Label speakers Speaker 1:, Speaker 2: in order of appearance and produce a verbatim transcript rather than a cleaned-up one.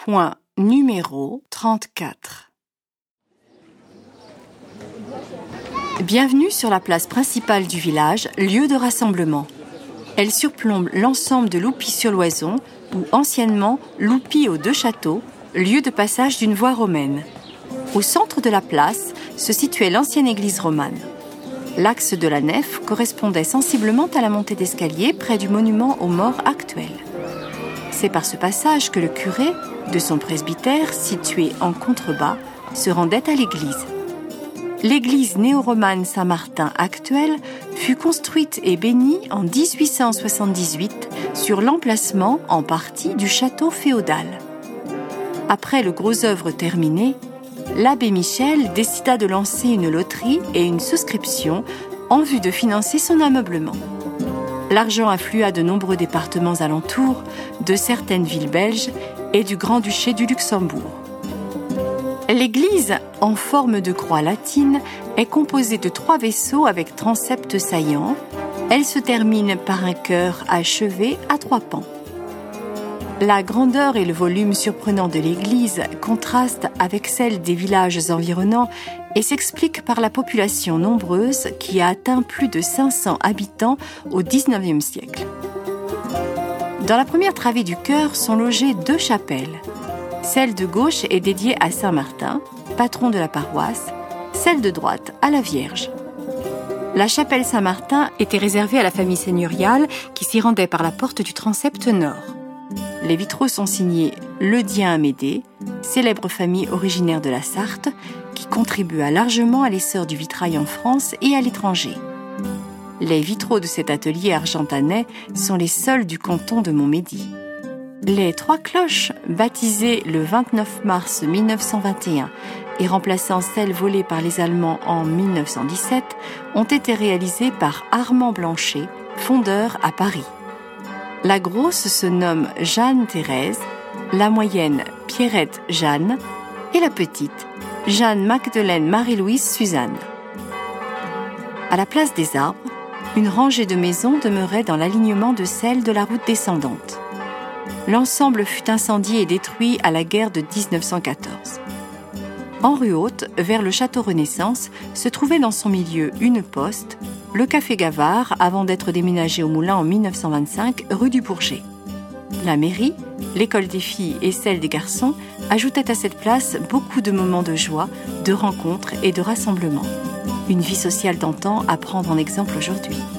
Speaker 1: Point numéro trente-quatre. Bienvenue sur la place principale du village, lieu de rassemblement. Elle surplombe l'ensemble de Loupy-sur-Loison, ou anciennement Loupy aux Deux Châteaux, lieu de passage d'une voie romaine. Au centre de la place se situait l'ancienne église romane. L'axe de la nef correspondait sensiblement à la montée d'escalier près du monument aux morts actuel. C'est par ce passage que le curé, de son presbytère situé en contrebas, se rendait à l'église. L'église néo-romane Saint-Martin actuelle fut construite et bénie en dix-huit cent soixante-dix-huit sur l'emplacement en partie du château féodal. Après le gros œuvre terminé, l'abbé Michel décida de lancer une loterie et une souscription en vue de financer son ameublement. L'argent afflua de nombreux départements alentours, de certaines villes belges et du Grand-Duché du Luxembourg. L'église, en forme de croix latine, est composée de trois vaisseaux avec transepts saillants. Elle se termine par un chœur achevé à trois pans. La grandeur et le volume surprenant de l'église contrastent avec celle des villages environnants et s'expliquent par la population nombreuse qui a atteint plus de cinq cents habitants au dix-neuvième siècle. Dans la première travée du chœur sont logées deux chapelles. Celle de gauche est dédiée à Saint Martin, patron de la paroisse, celle de droite à la Vierge. La chapelle Saint-Martin était réservée à la famille seigneuriale qui s'y rendait par la porte du transept nord. Les vitraux sont signés Ledien Amédée, célèbre famille originaire de la Sarthe, qui contribua largement à l'essor du vitrail en France et à l'étranger. Les vitraux de cet atelier argentanais sont les seuls du canton de Montmédy. Les trois cloches, baptisées le vingt-neuf mars mille neuf cent vingt et un et remplaçant celles volées par les Allemands en mille neuf cent dix-sept, ont été réalisées par Armand Blanchet, fondeur à Paris. La grosse se nomme Jeanne-Thérèse, la moyenne Pierrette-Jeanne et la petite Jeanne-Magdeleine Marie-Louise Suzanne. À la place des arbres, une rangée de maisons demeurait dans l'alignement de celles de la route descendante. L'ensemble fut incendié et détruit à la guerre de dix-neuf cent quatorze. En rue haute, vers le château Renaissance, se trouvait dans son milieu une poste, le café Gavard, avant d'être déménagé au Moulin en mille neuf cent vingt-cinq, rue du Bourget. La mairie, l'école des filles et celle des garçons ajoutaient à cette place beaucoup de moments de joie, de rencontres et de rassemblements. Une vie sociale d'antan à prendre en exemple aujourd'hui.